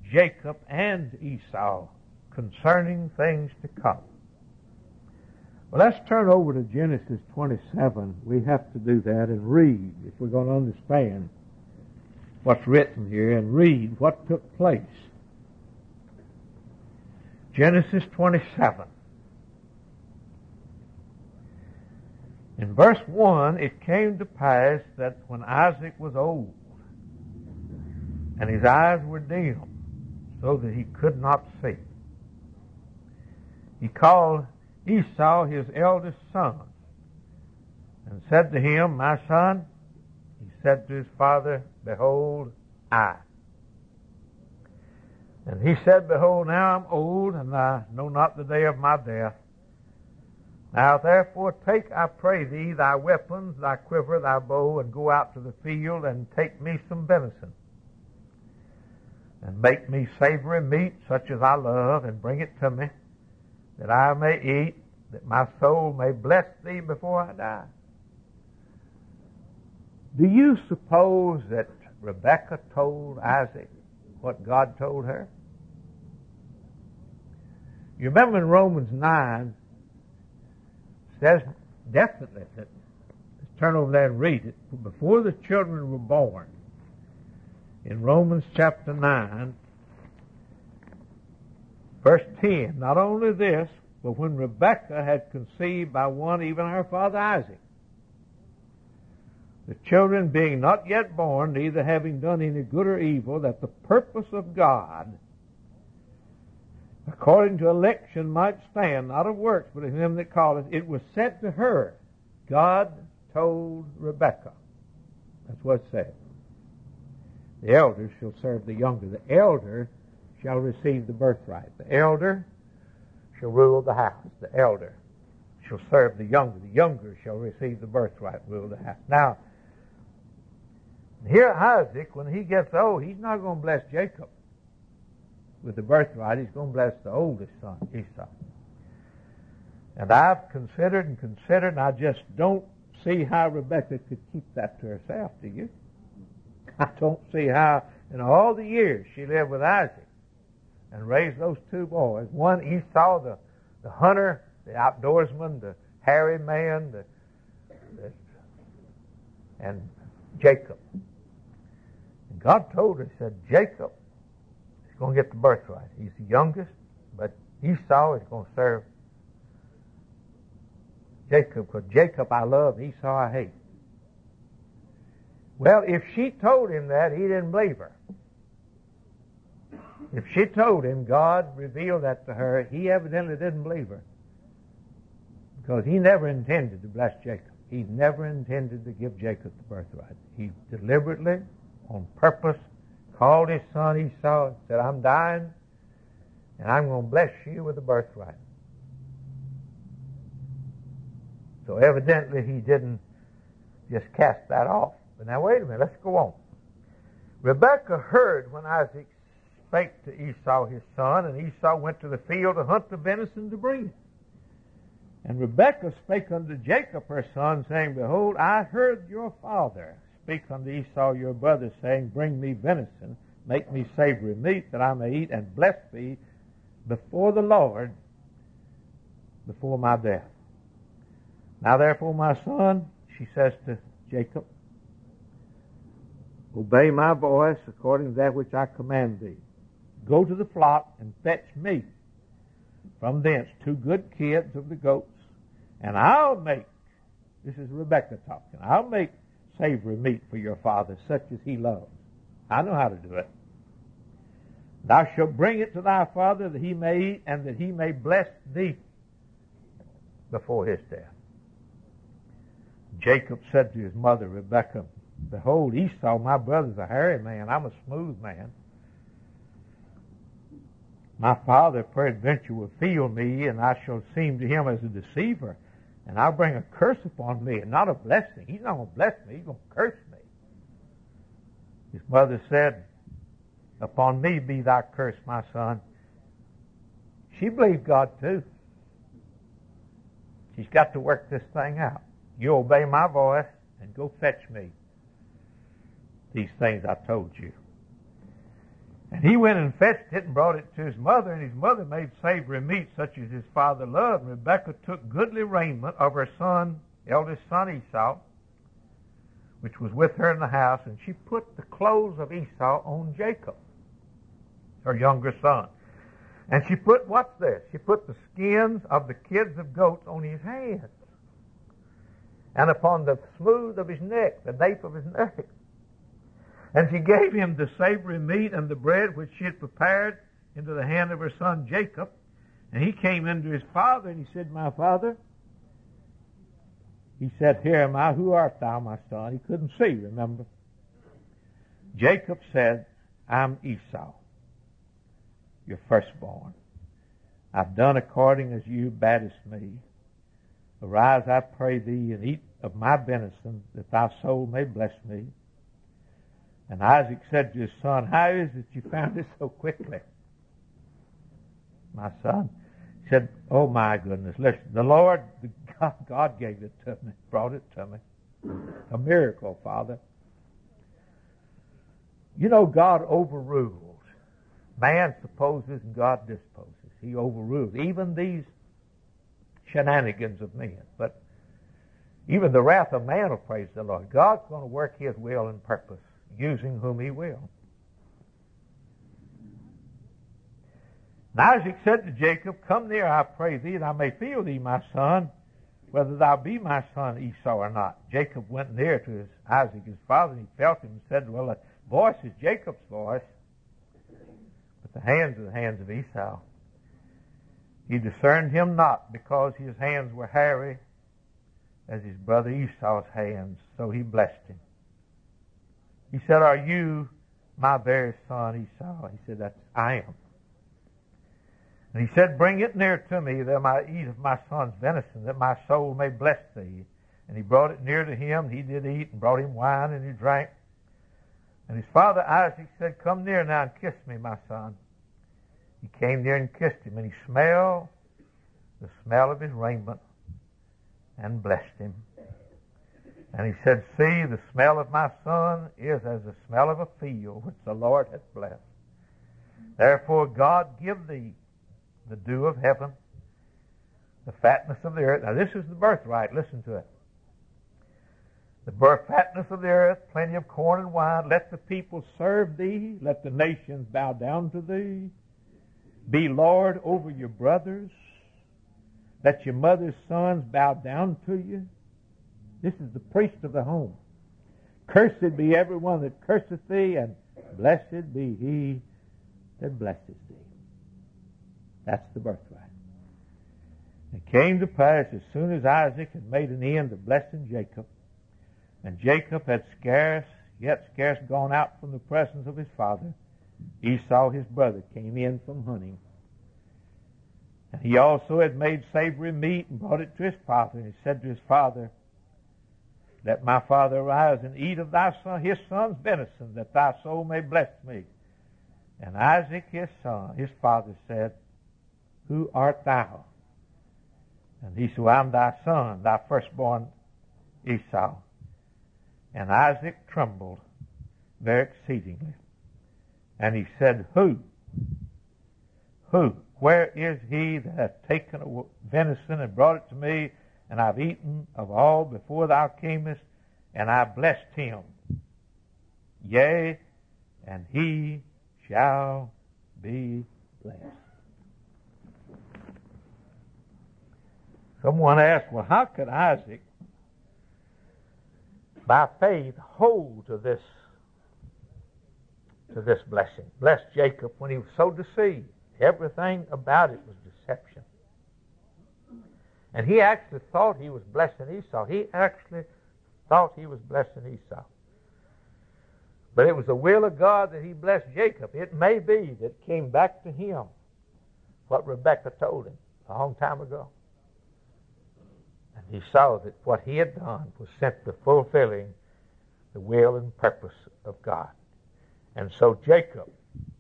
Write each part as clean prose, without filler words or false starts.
Jacob and Esau concerning things to come. Well, let's turn over to Genesis 27. We have to do that and read if we're going to understand what's written here and read what took place. Genesis 27. In verse 1, it came to pass that when Isaac was old, and his eyes were dim, so that he could not see, he called Esau his eldest son, and said to him, My son. He said to his father, Behold, I. And he said, Behold, now I'm old, and I know not the day of my death. Now therefore take, I pray thee, thy weapons, thy quiver, thy bow, and go out to the field, and take me some venison, and make me savory meat, such as I love, and bring it to me, that I may eat, that my soul may bless thee before I die. Do you suppose that Rebekah told Isaac what God told her? You remember in Romans 9, it says definitely that, let's turn over there and read it, before the children were born, in Romans chapter 9, verse 10, not only this, but when Rebekah had conceived by one, even her father Isaac, the children being not yet born, neither having done any good or evil, that the purpose of God, according to election, might stand, not of works, but of him that calleth, it was said to her, God told Rebekah. That's what it said. The elder shall serve the younger. The elder shall receive the birthright. The elder shall rule the house. The elder shall serve the younger. The younger shall receive the birthright, rule the house. Now, here Isaac, when he gets old, he's not going to bless Jacob with the birthright. He's going to bless the oldest son, Esau. And I've considered, and I just don't see how Rebekah could keep that to herself, do you? I don't see how, in all the years she lived with Isaac and raised those two boys, one Esau, the hunter, the outdoorsman, the hairy man, and Jacob. And God told her, he said, Jacob is going to get the birthright. He's the youngest, but Esau is going to serve Jacob, because Jacob I love, Esau I hate. Well, if she told him that, he didn't believe her. If she told him, God revealed that to her, he evidently didn't believe her. Because he never intended to bless Jacob. He never intended to give Jacob the birthright. He deliberately, on purpose, called his son Esau and said, I'm dying, and I'm going to bless you with the birthright. So evidently he didn't just cast that off. But now wait a minute, let's go on. Rebekah heard when Isaac spake to Esau his son, and Esau went to the field to hunt the venison to bring it. And Rebekah spake unto Jacob her son, saying, Behold, I heard your father speak unto Esau your brother, saying, Bring me venison, make me savory meat, that I may eat and bless thee before the Lord, before my death. Now therefore, my son, she says to Jacob, obey my voice according to that which I command thee. Go to the flock and fetch me from thence 2 good kids of the goats, and I'll make, this is Rebekah talking, I'll make savory meat for your father, such as he loves. I know how to do it. Thou shalt bring it to thy father, that he may eat, and that he may bless thee before his death. Jacob said to his mother, Rebekah, Behold, Esau, my brother, is a hairy man. I'm a smooth man. My father peradventure will feel me, and I shall seem to him as a deceiver, and I'll bring a curse upon me, and not a blessing. He's not going to bless me. He's going to curse me. His mother said, Upon me be thy curse, my son. She believed God too. She's got to work this thing out. You obey my voice and go fetch me these things I told you. And he went and fetched it and brought it to his mother, and his mother made savory meat such as his father loved. And Rebekah took goodly raiment of her eldest son Esau, which was with her in the house, and she put the clothes of Esau on Jacob, her younger son. And she put, what's this? She put the skins of the kids of goats on his hands, and upon the smooth of his neck, the nape of his neck. And she gave him the savory meat and the bread which she had prepared into the hand of her son Jacob. And he came into his father, and he said, My father. He said, Here am I, who art thou, my son? He couldn't see, remember. Jacob said, I'm Esau, your firstborn. I've done according as you badest me. Arise, I pray thee, and eat of my venison, that thy soul may bless me. And Isaac said to his son, How is it you found it so quickly, my son? He said, Oh my goodness, listen, the Lord, God gave it to me, brought it to me. A miracle, Father. You know, God overrules. Man supposes and God disposes. He overrules. Even these shenanigans of men. But even the wrath of man will praise the Lord. God's going to work His will and purpose, using whom He will. And Isaac said to Jacob, Come near, I pray thee, that I may feel thee, my son, whether thou be my son Esau or not. Jacob went near to Isaac, his father, and he felt him and said, Well, the voice is Jacob's voice, but the hands are the hands of Esau. He discerned him not, because his hands were hairy as his brother Esau's hands, so he blessed him. He said, Are you my very son Esau? He said, I am. And he said, Bring it near to me, that I might eat of my son's venison, that my soul may bless thee. And he brought it near to him. He did eat, and brought him wine, and he drank. And his father Isaac said, Come near now and kiss me, my son. He came near and kissed him, and he smelled the smell of his raiment, and blessed him. And he said, See, the smell of my son is as the smell of a field which the Lord hath blessed. Therefore God give thee the dew of heaven, the fatness of the earth. Now this is the birthright. Listen to it. The fatness of the earth, plenty of corn and wine. Let the people serve thee. Let the nations bow down to thee. Be Lord over your brothers. Let your mother's sons bow down to you. This is the priest of the home. Cursed be everyone that curseth thee, and blessed be he that blesseth thee. That's the birthright. It came to pass, as soon as Isaac had made an end of blessing Jacob, and Jacob had scarce gone out from the presence of his father, Esau his brother came in from hunting. And he also had made savory meat and brought it to his father. And he said to his father, Let my father arise and eat of his son's venison, that thy soul may bless me. And Isaac his father said, Who art thou? And he said, I'm thy son, thy firstborn Esau. And Isaac trembled very exceedingly. And he said, Who? Where is he that hath taken a venison and brought it to me? And I've eaten of all before thou camest, and I blessed him. Yea, and he shall be blessed. Someone asked, Well, how could Isaac, by faith, hold to this blessing? Bless Jacob when he was so deceived. Everything about it was deception. And he actually thought he was blessing Esau. He actually thought he was blessing Esau. But it was the will of God that he blessed Jacob. It may be that it came back to him what Rebekah told him a long time ago. And he saw that what he had done was simply fulfilling the will and purpose of God. And so Jacob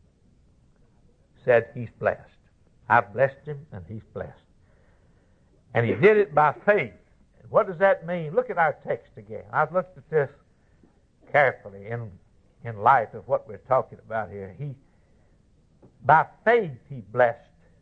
said, He's blessed. I've blessed him, and he's blessed. And he did it by faith. And what does that mean? Look at our text again. I've looked at this carefully in light of what we're talking about here. By faith he blessed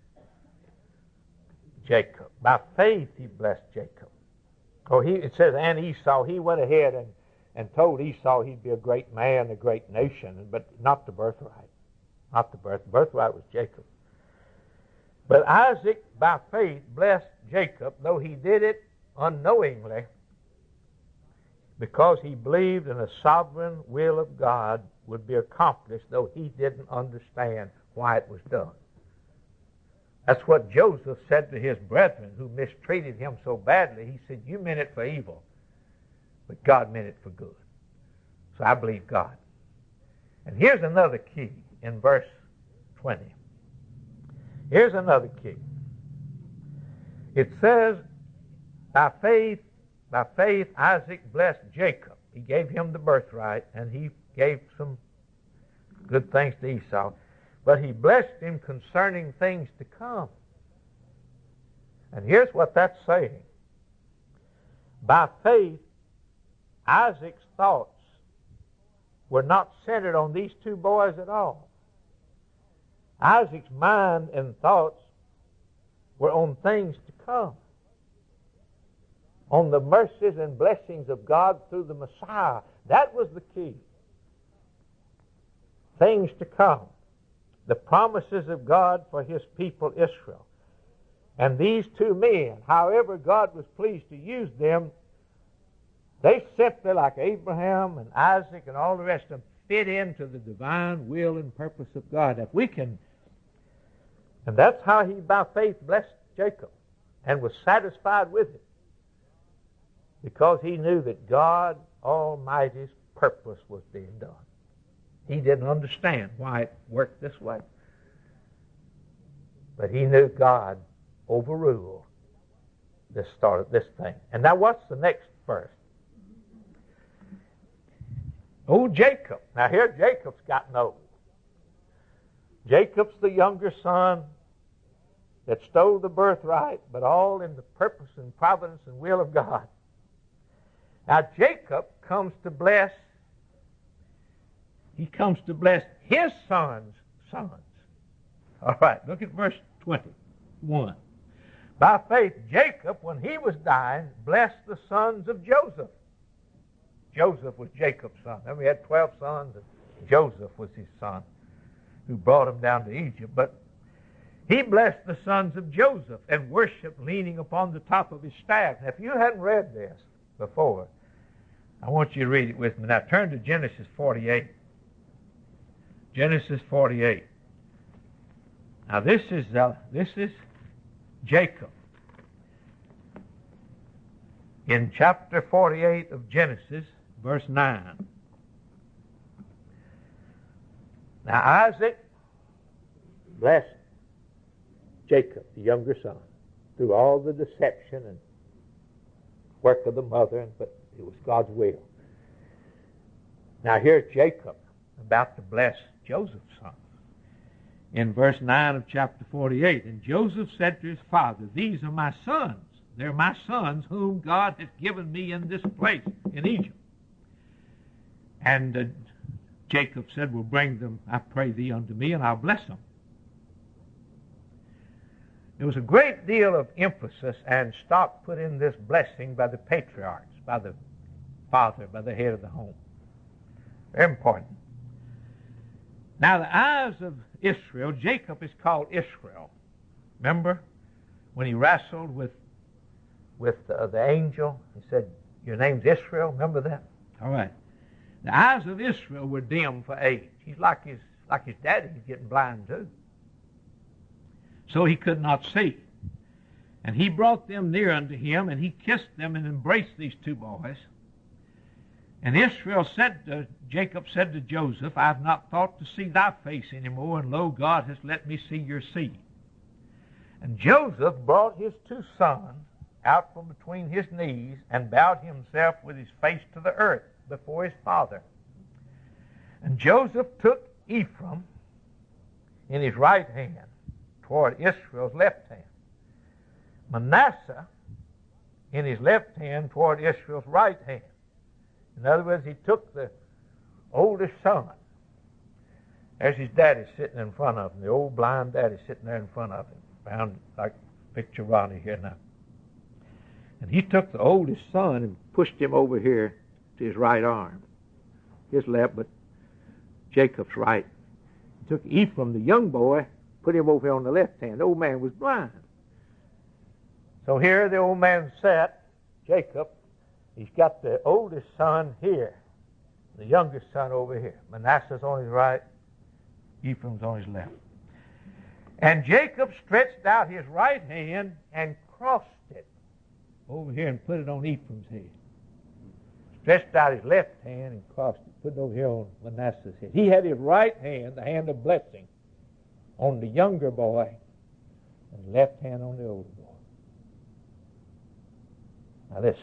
Jacob. By faith he blessed Jacob. It says, and Esau, he went ahead and told Esau he'd be a great man, a great nation, but not the birthright. Not the birthright. The birthright was Jacob. But Isaac, by faith, blessed Jacob, though he did it unknowingly, because he believed in the sovereign will of God would be accomplished, though he didn't understand why it was done. That's what Joseph said to his brethren who mistreated him so badly. He said, you meant it for evil, but God meant it for good. So I believe God. And here's another key in verse 20. Here's another key. It says, by faith Isaac blessed Jacob. He gave him the birthright, and he gave some good things to Esau. But he blessed him concerning things to come. And here's what that's saying. By faith, Isaac's thoughts were not centered on these two boys at all. Isaac's mind and thoughts were on things to come, on the mercies and blessings of God through the Messiah. That was the key. Things to come. The promises of God for his people Israel. And these two men, however God was pleased to use them, they simply, like Abraham and Isaac and all the rest of them, fit into the divine will and purpose of God. If we can, and that's how he by faith blessed Jacob and was satisfied with it, because he knew that God Almighty's purpose was being done. He didn't understand why it worked this way, but he knew God overruled this thing. And now what's the next verse? Old Jacob. Now here Jacob's gotten old. Jacob's the younger son that stole the birthright, but all in the purpose and providence and will of God. Now Jacob comes to bless his son's sons. All right, look at verse 21. By faith, Jacob, when he was dying, blessed the sons of Joseph. Joseph was Jacob's son. Remember, he had 12 sons, and Joseph was his son who brought him down to Egypt. But he blessed the sons of Joseph and worshiped leaning upon the top of his staff. Now, if you hadn't read this before, I want you to read it with me. Now, turn to Genesis 48. Genesis 48. Now, this is Jacob. In chapter 48 of Genesis, verse 9. Now, Isaac blessed Jacob, the younger son, through all the deception and work of the mother, but it was God's will. Now, here's Jacob about to bless Joseph's son. In verse 9 of chapter 48, and Joseph said to his father, these are my sons. They're my sons whom God has given me in this place in Egypt. And Jacob said, well, bring them, I pray thee, unto me, and I'll bless them. There was a great deal of emphasis and stock put in this blessing by the patriarchs, by the father, by the head of the home. Very important. Now, the eyes of Israel, Jacob is called Israel. Remember when he wrestled with the angel? He said, your name's Israel. Remember that? All right. The eyes of Israel were dim for age. He's like his daddy. He's getting blind too. So he could not see. And he brought them near unto him, and he kissed them and embraced these two boys. And Jacob said to Joseph, I have not thought to see thy face any more, and lo, God has let me see your seed. And Joseph brought his two sons out from between his knees and bowed himself with his face to the earth before his father. And Joseph took Ephraim in his right hand toward Israel's left hand, Manasseh in his left hand toward Israel's right hand. In other words, he took the oldest son There's his daddy sitting in front of him, the old blind daddy sitting there in front of him. Found like picture Ronnie here now. And he took the oldest son and pushed him over here to his right arm. His left, but Jacob's right. He took Ephraim, the young boy, put him over here on the left hand. The old man was blind. So here the old man sat, Jacob. He's got the oldest son here, the youngest son over here. Manasseh's on his right, Ephraim's on his left. And Jacob stretched out his right hand and crossed it over here and put it on Ephraim's head. Stretched out his left hand and crossed it, put it over here on Manasseh's head. He had his right hand, the hand of blessing, on the younger boy, and his left hand on the older boy. Now listen.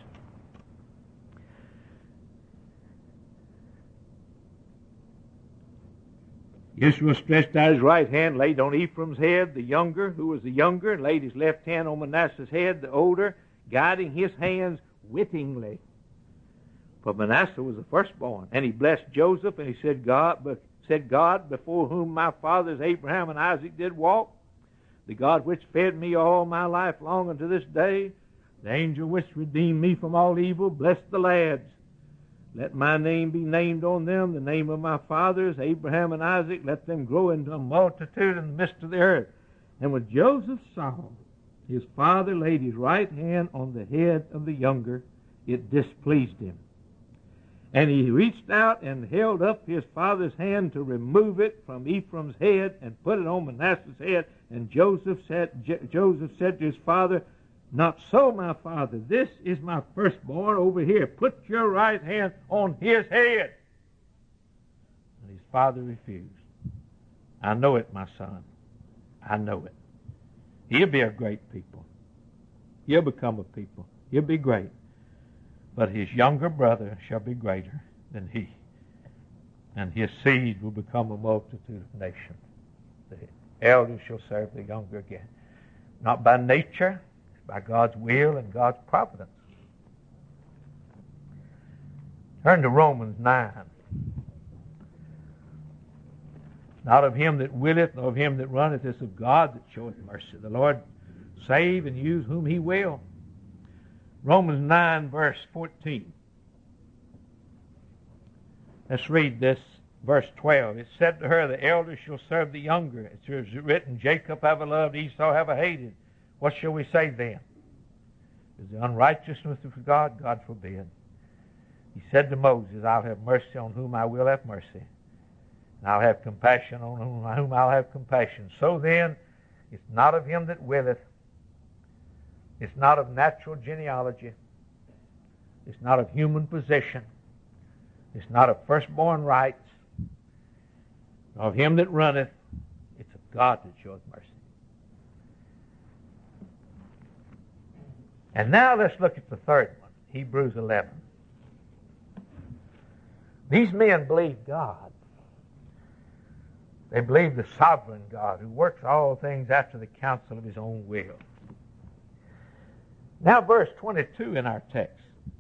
Israel stretched out his right hand, laid on Ephraim's head, the younger, who was the younger, and laid his left hand on Manasseh's head, the older, guiding his hands wittingly. For Manasseh was the firstborn. And he blessed Joseph, and he said, God, before whom my fathers Abraham and Isaac did walk, the God which fed me all my life long unto this day, the angel which redeemed me from all evil, bless the lads. Let my name be named on them, the name of my fathers, Abraham and Isaac. Let them grow into a multitude in the midst of the earth. And when Joseph saw his father laid his right hand on the head of the younger, it displeased him. And he reached out and held up his father's hand to remove it from Ephraim's head and put it on Manasseh's head. And Joseph said to his father, Not so, my father. This is my firstborn over here. Put your right hand on his head. And his father refused. I know it, my son. I know it. He'll be a great people. He'll become a people. He'll be great. But his younger brother shall be greater than he. And his seed will become a multitude of nations. The elders shall serve the younger again. Not by nature, by God's will and God's providence. Turn to Romans 9. Not of him that willeth, nor of him that runneth, it's of God that showeth mercy. The Lord save and use whom he will. Romans 9, verse 14. Let's read this, verse 12. It said to her, the elder shall serve the younger. It's written, Jacob have I loved, Esau have I hated. What shall we say then? Is the unrighteousness of God? God forbid. He said to Moses, I'll have mercy on whom I will have mercy, and I'll have compassion on whom I'll have compassion. So then, it's not of him that willeth, it's not of natural genealogy, it's not of human position, it's not of firstborn rights, nor of him that runneth, it's of God that showeth mercy. And now let's look at the third one, Hebrews 11. These men believe God. They believe the sovereign God who works all things after the counsel of his own will. Now verse 22 in our text.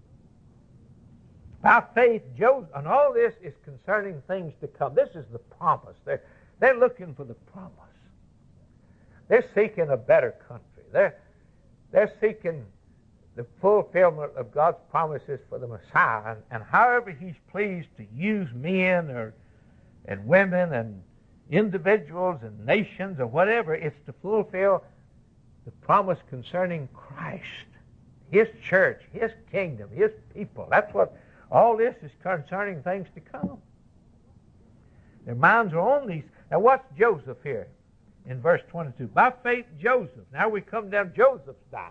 By faith, Joseph, and all this is concerning things to come. This is the promise. They're looking for the promise. They're seeking a better country. They're seeking the fulfillment of God's promises for the Messiah. And however he's pleased to use men and women and individuals and nations or whatever, it's to fulfill the promise concerning Christ, his church, his kingdom, his people. That's what all this is concerning things to come. Their minds are on these. Now watch Joseph here in verse 22. By faith, Joseph. Now we come down, Joseph's died.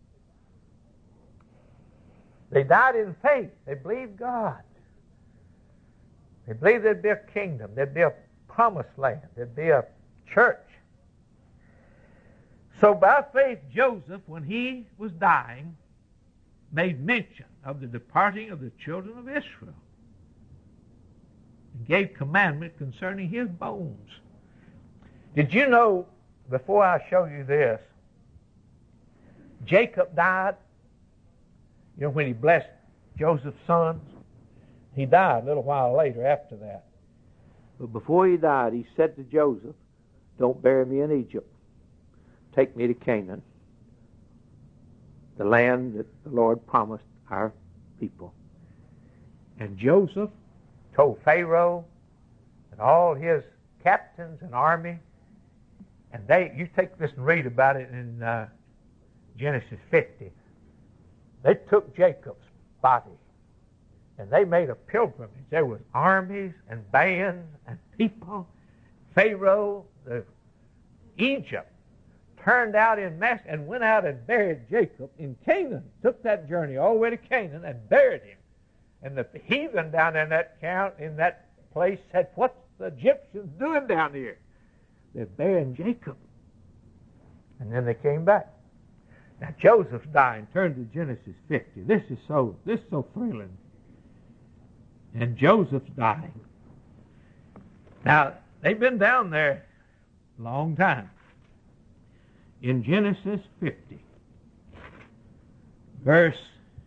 They died in faith. They believed God. They believed there'd be a kingdom. There'd be a promised land. There'd be a church. So by faith, Joseph, when he was dying, made mention of the departing of the children of Israel and gave commandment concerning his bones. Did you know, before I show you this, Jacob died? You know, when he blessed Joseph's sons, he died a little while later after that. But before he died, he said to Joseph, don't bury me in Egypt. Take me to Canaan, the land that the Lord promised our people. And Joseph told Pharaoh and all his captains and army, and you take this and read about it in Genesis 50. They took Jacob's body and they made a pilgrimage. There was armies and bands and people. Pharaoh, Egypt, turned out in mass and went out and buried Jacob in Canaan. Took that journey all the way to Canaan and buried him. And the heathen down in that place said, what's the Egyptians doing down here? They're burying Jacob. And then they came back. Now Joseph's dying. Turn to Genesis 50. This is so thrilling. And Joseph's dying. Now, they've been down there a long time. In Genesis 50, verse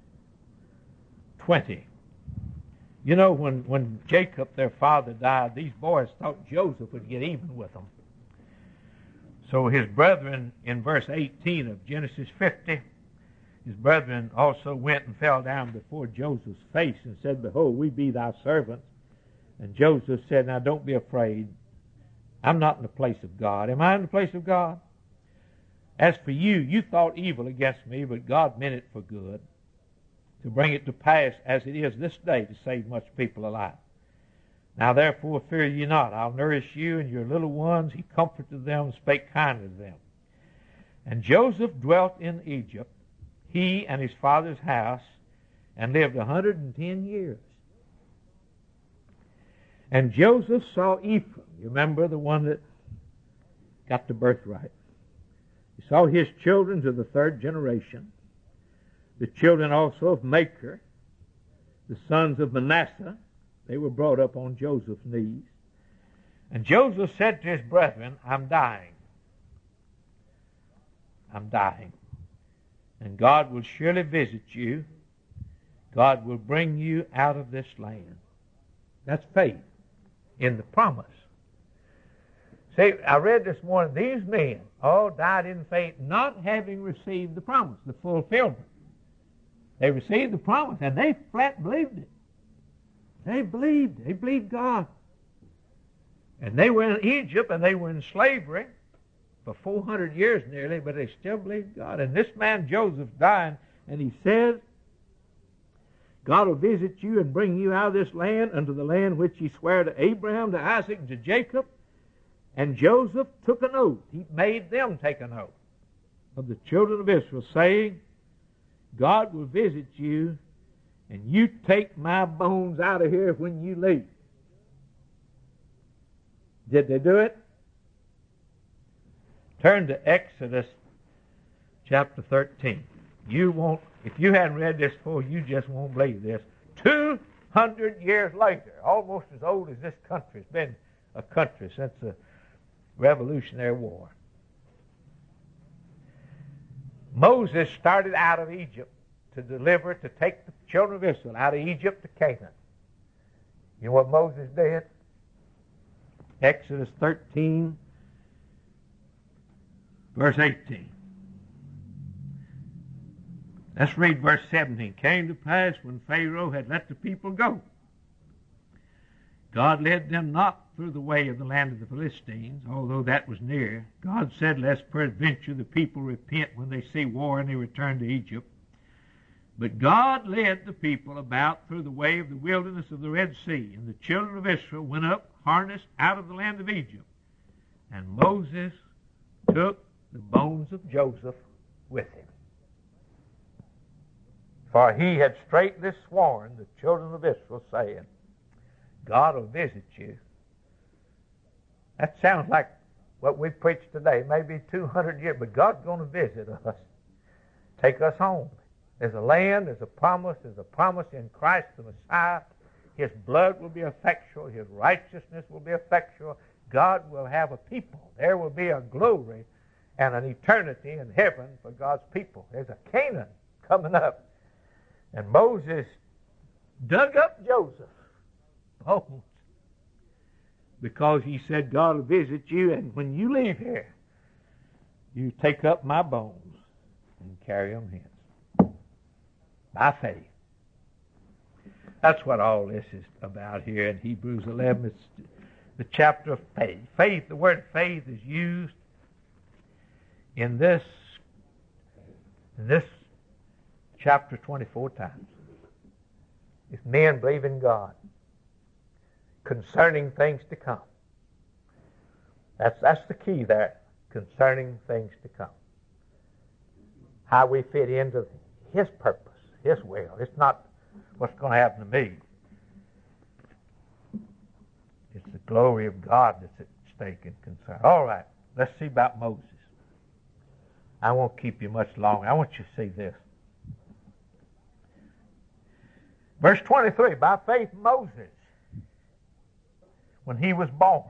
20. You know, when Jacob, their father, died, these boys thought Joseph would get even with them. So his brethren, in verse 18 of Genesis 50, his brethren also went and fell down before Joseph's face and said, behold, we be thy servants. And Joseph said, now don't be afraid. I'm not in the place of God. Am I in the place of God? As for you, you thought evil against me, but God meant it for good, to bring it to pass as it is this day, to save much people alive. Now therefore fear ye not. I'll nourish you and your little ones. He comforted them and spake kindly to them. And Joseph dwelt in Egypt, he and his father's house, and lived 110 years. And Joseph saw Ephraim. You remember the one that got the birthright. He saw his children to the third generation. The children also of Machir, the sons of Manasseh, they were brought up on Joseph's knees. And Joseph said to his brethren, I'm dying. I'm dying. And God will surely visit you. God will bring you out of this land. That's faith in the promise. See, I read this morning, these men all died in faith, not having received the promise, the fulfillment. They received the promise, and they flat believed it. They believed God. And they were in Egypt, and they were in slavery for 400 years nearly, but they still believed God. And this man Joseph's dying, and he says, God will visit you and bring you out of this land unto the land which he sware to Abraham, to Isaac, and to Jacob. And Joseph took an oath. He made them take an oath of the children of Israel, saying, God will visit you, and you take my bones out of here when you leave. Did they do it? Turn to Exodus chapter 13. If you hadn't read this before, you just won't believe this. 200 years later, almost as old as this country's been a country since the Revolutionary War. Moses started out of Egypt to take the children of Israel out of Egypt to Canaan. You know what Moses did? Exodus 13, verse 18. Let's read verse 17. Came to pass when Pharaoh had let the people go, God led them not through the way of the land of the Philistines, although that was near. God said, lest peradventure the people repent when they see war and they return to Egypt. But God led the people about through the way of the wilderness of the Red Sea, and the children of Israel went up harnessed out of the land of Egypt. And Moses took the bones of Joseph with him. For he had straitly sworn the children of Israel, saying, God will visit you. That sounds like what we preach today, maybe 200 years, but God's going to visit us, take us home. There's a land, there's a promise in Christ the Messiah. His blood will be effectual, his righteousness will be effectual. God will have a people. There will be a glory and an eternity in heaven for God's people. There's a Canaan coming up. And Moses dug up Joseph's bones. because he said God will visit you, and when you leave here, you take up my bones and carry them hence. By faith. That's what all this is about here in Hebrews 11. It's the chapter of faith. Faith, the word faith is used in this chapter 24 times. It's men believing God concerning things to come. That's the key there, concerning things to come. How we fit into His purpose, His will. It's not what's going to happen to me. It's the glory of God that's at stake and concern. All right, let's see about Moses. I won't keep you much longer. I want you to see this. Verse 23, by faith Moses, when he was born,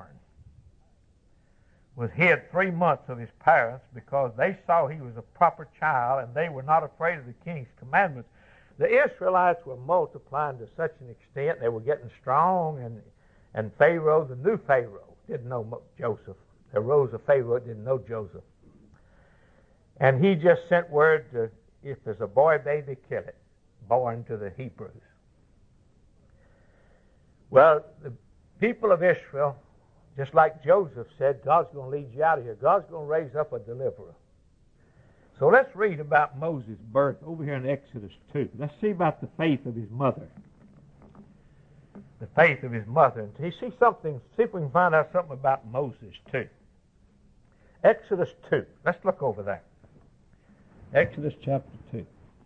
was hid 3 months of his parents because they saw he was a proper child and they were not afraid of the king's commandments. The Israelites were multiplying to such an extent, they were getting strong, and Pharaoh, the new Pharaoh, didn't know Joseph. There rose a Pharaoh that didn't know Joseph. And he just sent word to, if there's a boy baby, kill it, born to the Hebrews. Well, the people of Israel, just like Joseph said, God's going to lead you out of here. God's going to raise up a deliverer. So let's read about Moses' birth over here in Exodus 2. Let's see about the faith of his mother. The faith of his mother. And see if we can find out something about Moses too. Exodus 2. Let's look over there. Exodus chapter 2.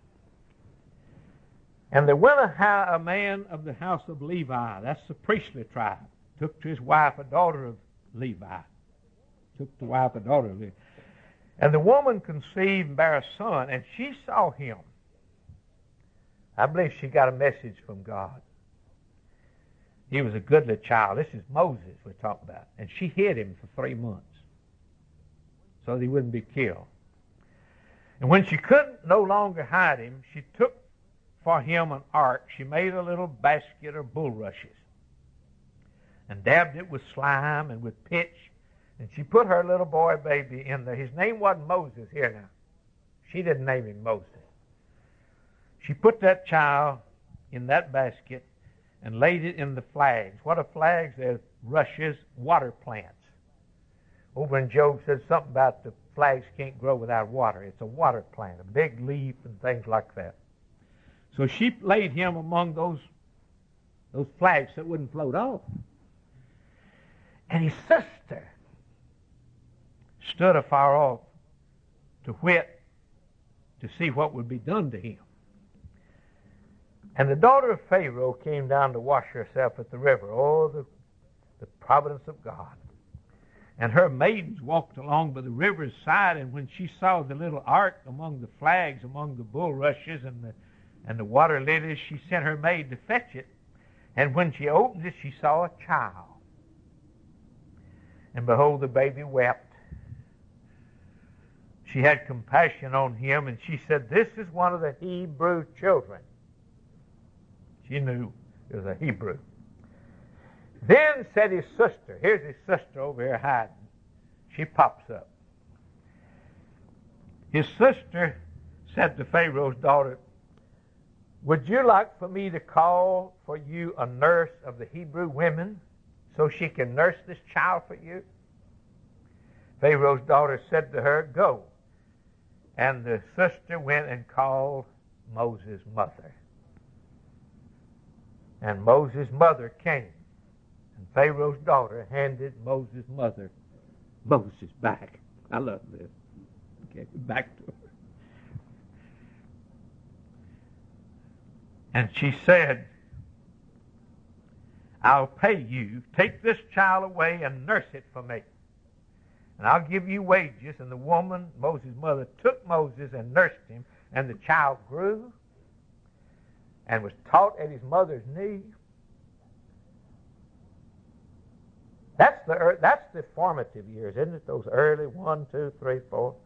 And there went a man of the house of Levi, that's the priestly tribe, took to his wife a daughter of Levi. Took to wife a daughter of Levi. And the woman conceived and bare a son, and she saw him. I believe she got a message from God. He was a goodly child. This is Moses we're talking about. And she hid him for 3 months so that he wouldn't be killed. And when she couldn't no longer hide him, she took for him an ark. She made a little basket of bulrushes and dabbed it with slime and with pitch. And she put her little boy baby in there. His name wasn't Moses here now. She didn't name him Moses. She put that child in that basket and laid it in the flags. What are flags? They're rushes, water plants. Over in Job says something about the flags can't grow without water. It's a water plant, a big leaf and things like that. So she laid him among those flags that wouldn't float off. And his sister stood afar off to see what would be done to him. And the daughter of Pharaoh came down to wash herself at the river. Oh, the providence of God. And her maidens walked along by the river's side, and when she saw the little ark among the flags, among the bulrushes and the water lilies, she sent her maid to fetch it. And when she opened it, she saw a child. And behold, the baby wept. She had compassion on him, and she said, "This is one of the Hebrew children." She knew it was a Hebrew. Then said his sister, here's his sister over here hiding. She pops up. His sister said to Pharaoh's daughter, "Would you like for me to call for you a nurse of the Hebrew women so she can nurse this child for you?" Pharaoh's daughter said to her, "Go." And the sister went and called Moses' mother. And Moses' mother came. And Pharaoh's daughter handed Moses' mother Moses back. I love this. Gave it back to her. And she said, "I'll pay you. Take this child away and nurse it for me. And I'll give you wages." And the woman, Moses' mother, took Moses and nursed him. And the child grew and was taught at his mother's knee. That's the formative years, isn't it? Those early 1, 2, 3, 4.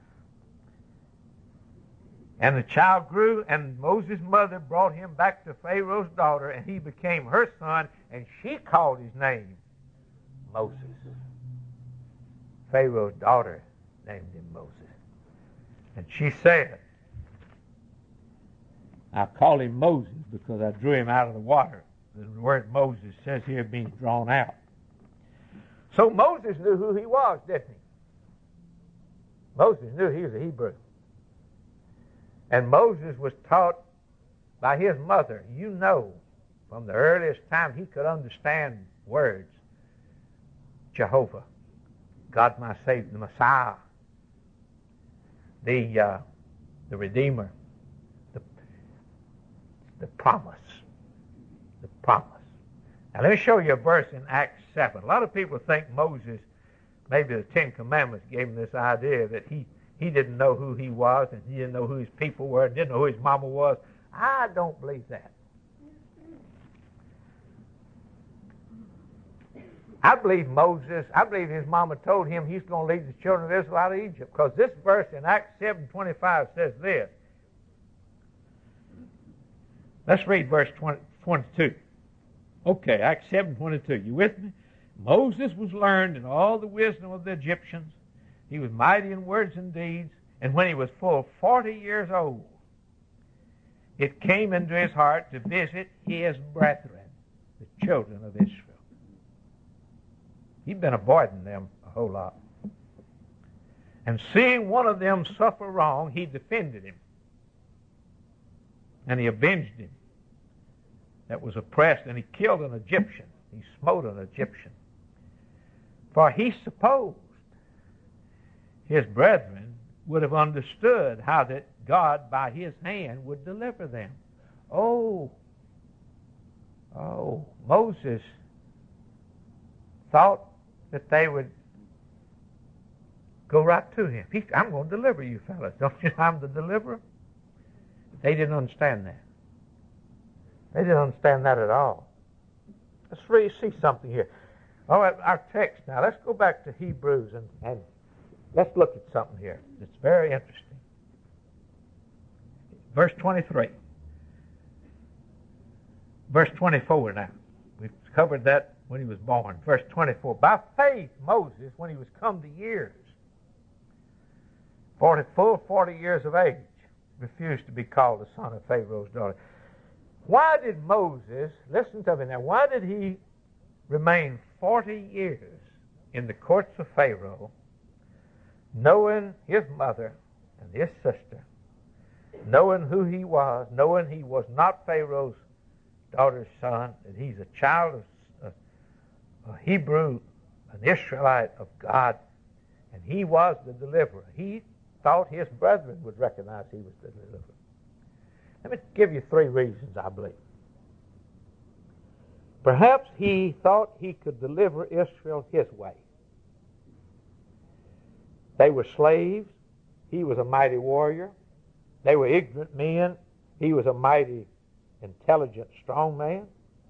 And the child grew, and Moses' mother brought him back to Pharaoh's daughter, and he became her son, and she called his name Moses. Pharaoh's daughter named him Moses. And she said, I call him Moses because I drew him out of the water. The word Moses says here means drawn out. So Moses knew who he was, didn't he? Moses knew he was a Hebrew. And Moses was taught by his mother, you know, from the earliest time he could understand words. Jehovah, God my Savior, the Messiah, the Redeemer, the promise. The promise. Now let me show you a verse in Acts 7. A lot of people think Moses, maybe the Ten Commandments gave him this idea that he didn't know who he was and he didn't know who his people were and didn't know who his mama was. I don't believe that. I believe his mama told him he's going to lead the children of Israel out of Egypt, because this verse in Acts 7:25 says this. Let's read verse 22. Okay, Acts 7:22. You with me? Moses was learned in all the wisdom of the Egyptians. He was mighty in words and deeds. And when he was full 40 years old, it came into his heart to visit his brethren, the children of Israel. He'd been avoiding them a whole lot. And seeing one of them suffer wrong, he defended him. And he avenged him that was oppressed, and he killed an Egyptian. He smote an Egyptian. For he supposed his brethren would have understood how that God by his hand would deliver them. Oh, Moses thought that they would go right to him. I'm going to deliver you fellas. Don't you know I'm the deliverer? They didn't understand that. They didn't understand that at all. Let's really see something here. All right, our text now. Let's go back to Hebrews and let's look at something here. It's very interesting. Verse 23. Verse 24 now. We've covered that when he was born. Verse 24. By faith, Moses, when he was come to years, full 40 years of age, refused to be called the son of Pharaoh's daughter. Why did Moses, listen to me now, why did he remain 40 years in the courts of Pharaoh, knowing his mother and his sister, knowing who he was, knowing he was not Pharaoh's daughter's son, that he's a child of a Hebrew, an Israelite of God, and he was the deliverer. He thought his brethren would recognize he was the deliverer. Let me give you 3 reasons, I believe. Perhaps he thought he could deliver Israel his way. They were slaves. He was a mighty warrior. They were ignorant men. He was a mighty, intelligent, strong man.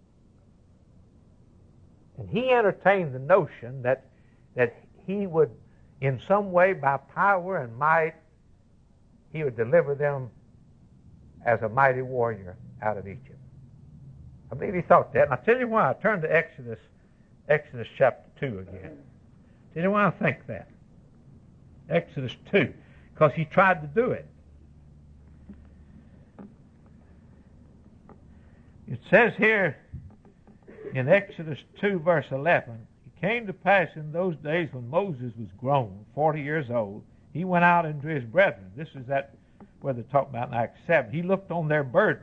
And he entertained the notion that he would, in some way, by power and might, he would deliver them as a mighty warrior out of Egypt. I believe he thought that. And I'll tell you why. I turn to Exodus chapter 2 again. Tell you why I think that. Exodus 2. Because he tried to do it. It says here in Exodus 2, verse 11, it came to pass in those days when Moses was grown, 40 years old, he went out unto his brethren. This is that where they talk about in Acts 7. He looked on their burdens.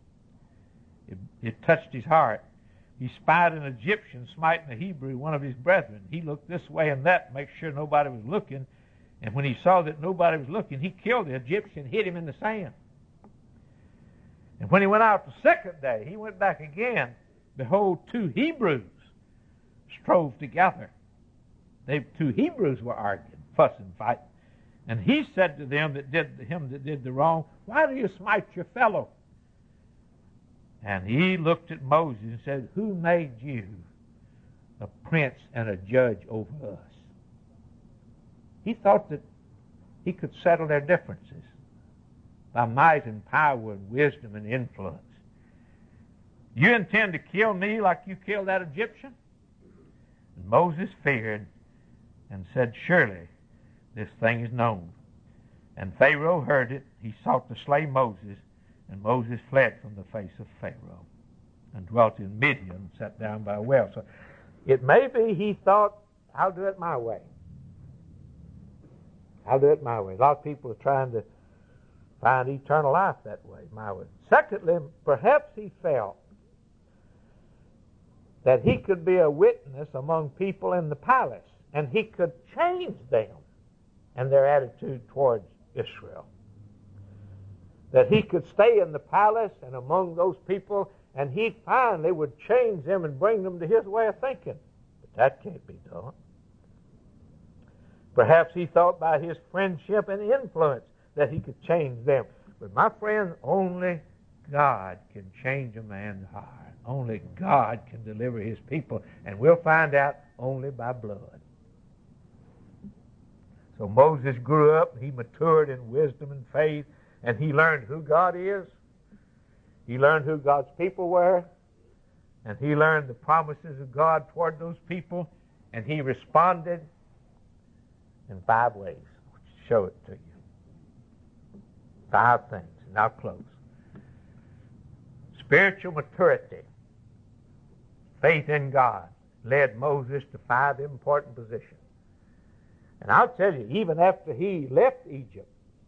It touched his heart. He spied an Egyptian smiting a Hebrew, one of his brethren. He looked this way and that to make sure nobody was looking. And when he saw that nobody was looking, he killed the Egyptian, hid him in the sand. And when he went out the second day, he went back again. Behold, 2 Hebrews strove together. 2 Hebrews were arguing, fussing, fighting. And he said to them that did the wrong, why do you smite your fellow? And he looked at Moses and said, who made you a prince and a judge over us? He thought that he could settle their differences by might and power and wisdom and influence. You intend to kill me like you killed that Egyptian? And Moses feared and said, surely this thing is known. And Pharaoh heard it. He sought to slay Moses, and Moses fled from the face of Pharaoh and dwelt in Midian, sat down by a well. So it may be he thought, I'll do it my way. I'll do it my way. A lot of people are trying to find eternal life that way, my way. Secondly, perhaps he felt that he could be a witness among people in the palace, and he could change them and their attitude towards Israel. That he could stay in the palace and among those people, and he finally would change them and bring them to his way of thinking. But that can't be done. Perhaps he thought by his friendship and influence that he could change them. But my friend, only God can change a man's heart. Only God can deliver his people, and we'll find out only by blood. So Moses grew up, he matured in wisdom and faith, and he learned who God is. He learned who God's people were, and he learned the promises of God toward those people, and he responded in 5 ways. I'll show it to you. 5 things, and I'll close. Spiritual maturity, faith in God, led Moses to 5 important positions. And I'll tell you, even after he left Egypt,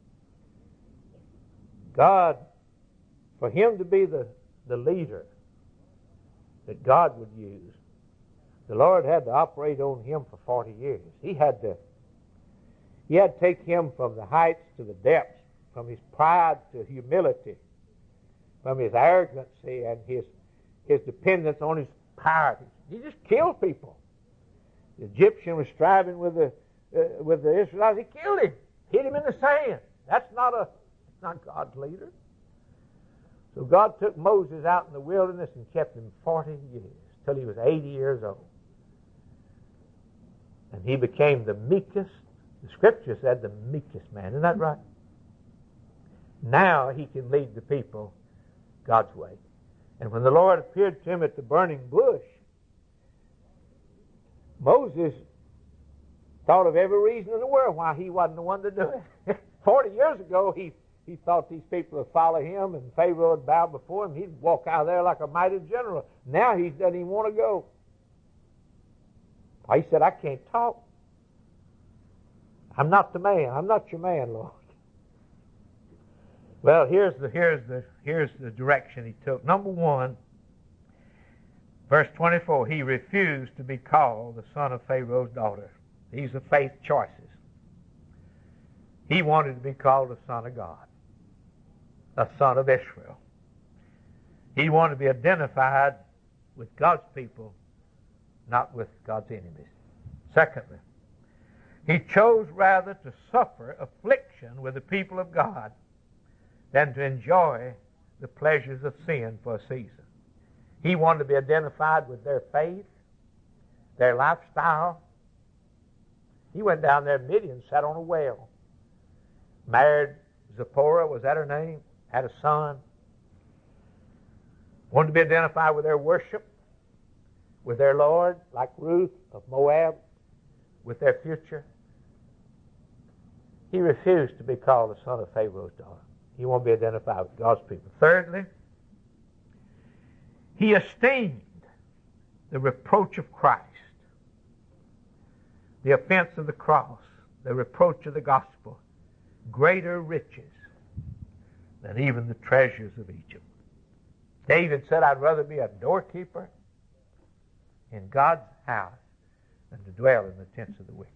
God, for him to be the leader that God would use, the Lord had to operate on him for 40 years. He had to take him from the heights to the depths, from his pride to humility, from his arrogancy and his dependence on his power. He just killed people. The Egyptian was striving with the Israelites. He killed him, hit him in the sand. That's not God's leader. So God took Moses out in the wilderness and kept him 40 years, till he was 80 years old. And he became the meekest. The Scripture said the meekest man. Isn't that right? Now he can lead the people God's way. And when the Lord appeared to him at the burning bush, Moses thought of every reason in the world why he wasn't the one to do it. 40 years ago, he thought these people would follow him and Pharaoh would bow before him. He'd walk out of there like a mighty general. Now he doesn't even want to go. He said, I can't talk. I'm not the man. I'm not your man, Lord. Well, here's the direction he took. Number 1, verse 24, he refused to be called the son of Pharaoh's daughter. These are faith choices. He wanted to be called the Son of God, a son of Israel. He wanted to be identified with God's people, not with God's enemies. Secondly, he chose rather to suffer affliction with the people of God than to enjoy the pleasures of sin for a season. He wanted to be identified with their faith, their lifestyle. He went down there in Midian, sat on a well, married Zipporah, was that her name? Had a son. Wanted to be identified with their worship, with their Lord, like Ruth of Moab, with their future. He refused to be called the son of Pharaoh's daughter. He wanted to be identified with God's people. Thirdly, he esteemed the reproach of Christ, the offense of the cross, the reproach of the gospel, greater riches than even the treasures of Egypt. David said, I'd rather be a doorkeeper in God's house than to dwell in the tents of the wicked.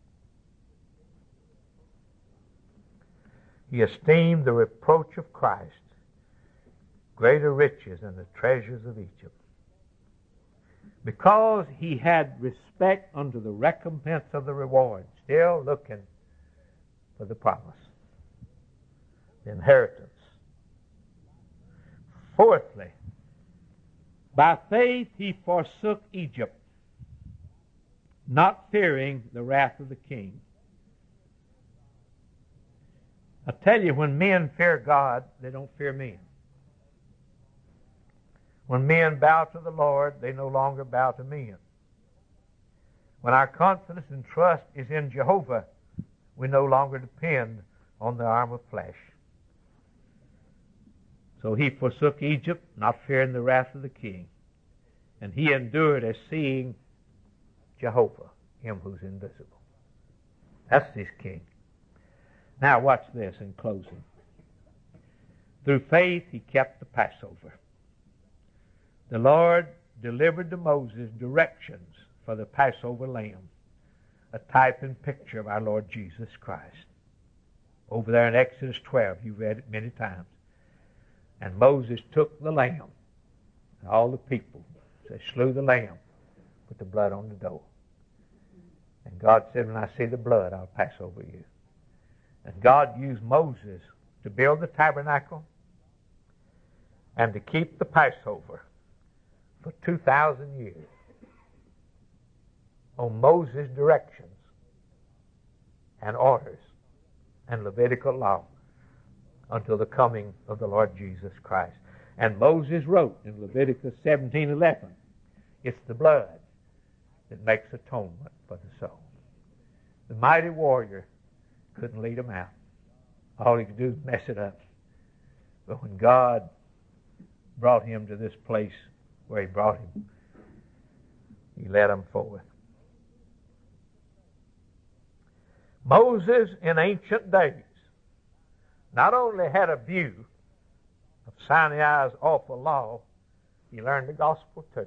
He esteemed the reproach of Christ greater riches than the treasures of Egypt. Because he had respect unto the recompense of the reward, still looking for the promise, the inheritance. Fourthly, by faith he forsook Egypt, not fearing the wrath of the king. I tell you, when men fear God, they don't fear men. When men bow to the Lord, they no longer bow to men. When our confidence and trust is in Jehovah, we no longer depend on the arm of flesh. So he forsook Egypt, not fearing the wrath of the king. And he endured as seeing Jehovah, him who's invisible. That's his king. Now watch this in closing. Through faith he kept the Passover. The Lord delivered to Moses directions for the Passover lamb, a type and picture of our Lord Jesus Christ. Over there in Exodus 12, you read it many times. And Moses took the lamb, and all the people, they slew the lamb, put the blood on the door. And God said, when I see the blood, I'll pass over you. And God used Moses to build the tabernacle and to keep the Passover for 2,000 years on Moses' directions and orders and Levitical law until the coming of the Lord Jesus Christ. And Moses wrote in Leviticus 17:11, it's the blood that makes atonement for the soul. The mighty warrior couldn't lead them out. All he could do is mess it up. But when God brought him to this place where he brought him, he led them forward. Moses in ancient days not only had a view of Sinai's awful law, he learned the gospel too.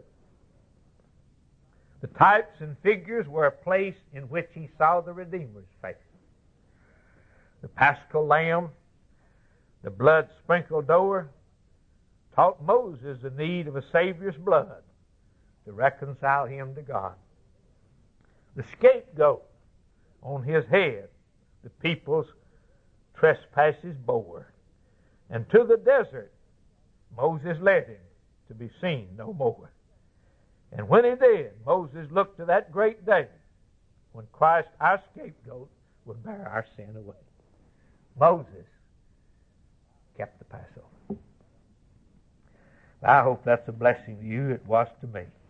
The types and figures were a place in which he saw the Redeemer's face. The paschal lamb, the blood-sprinkled door, taught Moses the need of a Savior's blood to reconcile him to God. The scapegoat on his head, the people's trespasses bore. And to the desert, Moses led him to be seen no more. And when he did, Moses looked to that great day when Christ, our scapegoat, would bear our sin away. Moses kept the Passover. I hope that's a blessing to you. It was to me.